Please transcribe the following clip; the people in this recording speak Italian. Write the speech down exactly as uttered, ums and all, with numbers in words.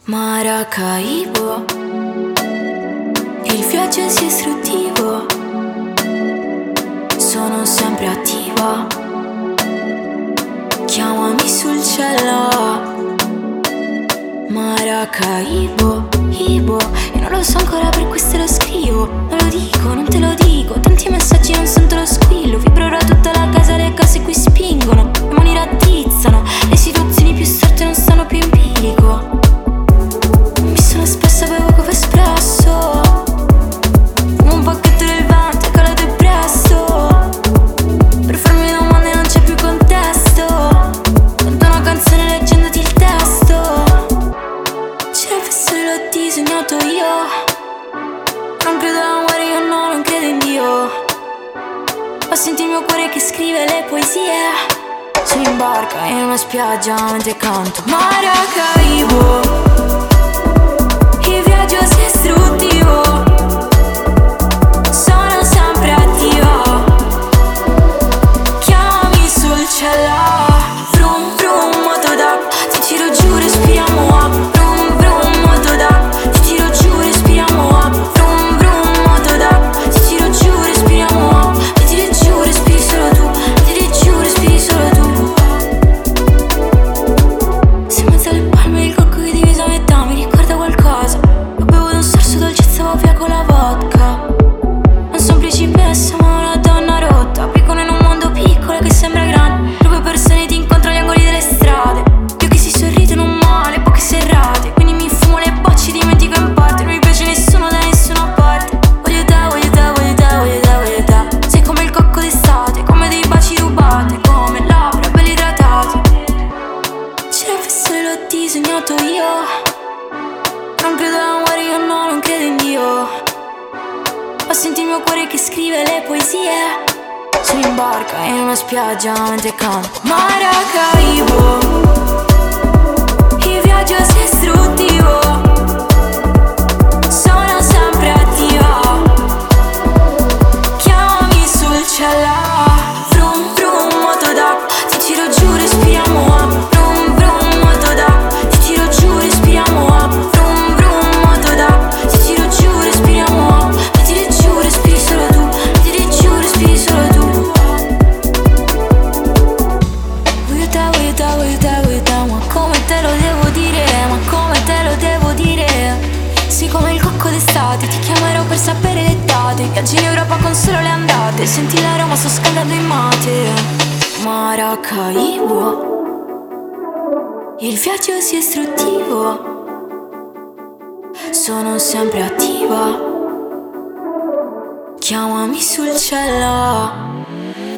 Maracaibo, il viaggio sia istruttivo, sono sempre attiva, chiamami sul cellulare. Maracaibo, Ibo, io non lo so ancora, per questo lo scrivo. Non lo dico, non te lo dico, tanti messaggi non sento lo squillo. Vibrerà tutta la casa, le case qui spingono, le mani rattizzano, le situazioni più storte non stanno più in bilico. Mi sono espressa, bevo caffè espresso, fumo un pacchetto del vento e calato e presto. Per farmi domande non c'è più contesto, canto una canzone leggendoti il testo. C'era fosse l'ho disegnato io, non credo all'amore, io no, non credo in Dio. Ho sentito il mio cuore che scrive le poesie. Sono in barca in una spiaggia mentre canto Maracaibo, il viaggio sia istruttivo, sono sempre attiva, chiamami sul cellulare. Vroom vroom motodac, ti tiro giù, respiriamo up. Vroom vroom motodac, ti tiro giù, respiriamo up. Vroom vroom motodac, ti tiro giù, respiriamo up. Ti tiri giù, respiri solo tu, ti tiri giù, respiri solo tu. Se in mezzo alle palme il cocco che diviso a metà mi ricorda qualcosa. Ho bevuto un sorso dolcezza, va via con la vodka. Non son principessa ma una donna rotta, piccolo in un mondo piccolo che sembra grande. Troppe persone ti incontro agli angoli delle strade, io che si sorridono male, poche serrate. Quindi mi fumo le bocce, dimentico in parte. Non mi piace nessuno da nessuna parte. Voglio te, voglio te, voglio te, voglio te, voglio te. Sei come il cocco d'estate, come dei baci rubati, come labbra belli idratati. C'era fesso e l'ho disegnato io, non credo all'amore, io no, non credo in Dio. Ho sentito il mio cuore che scrive le poesie. Sono in barca in una spiaggia mentre canto Maracaibo, il viaggio sia istruttivo, sono sempre attiva, chiamami sul cellulare. Vroom vroom motodac, ti tiro giù, respiriamo up. Vroom vroom motodac, ti tiro giù, respiriamo up. Vroom vroom motodac, ti tiro giù, respiriamo up. Ti tiri giù, respiri solo tu, ti tiri giù, respiri solo tu. Voglio te, voglio te, voglio te, voglio te, ma come te lo devo dire, ma come te lo devo dire. Sei come il cocco d'estate, ti chiamerò per sapere le date. Viaggi in Europa con solo le andate, senti l'aroma, sto scaldando in mate. Maracaibo, il viaggio sia istruttivo, sono sempre attiva, chiamami sul cellulare.